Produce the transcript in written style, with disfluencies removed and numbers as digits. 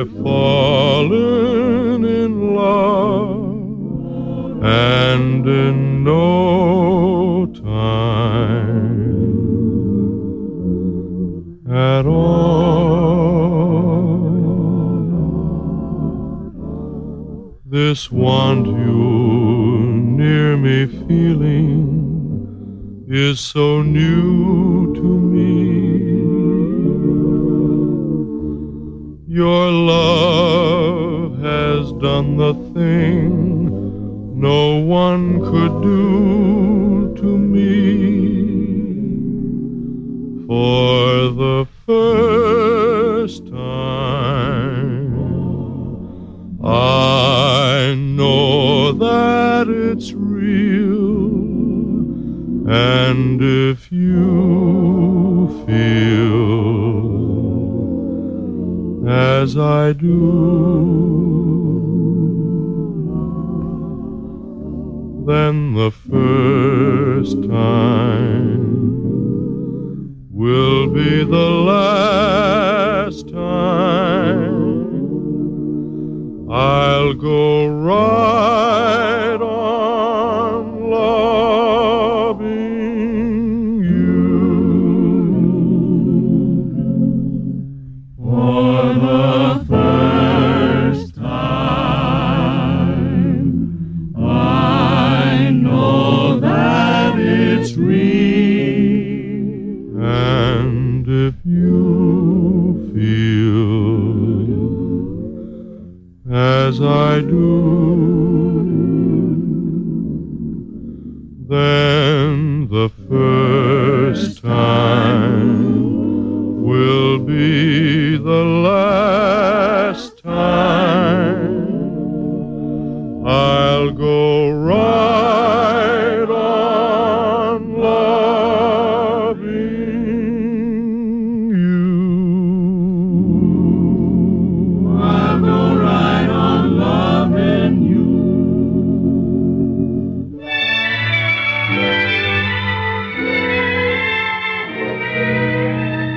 I've fallen in love, and in no time at all. This want you near me feeling is so new to me. Your love has done the thing no one could do to me. For the first time, I know that it's real, and if you feel as I do, then the first time will be the last time. I'll go right on loving you for the first time. I know that it's real, and if you feel as I do, then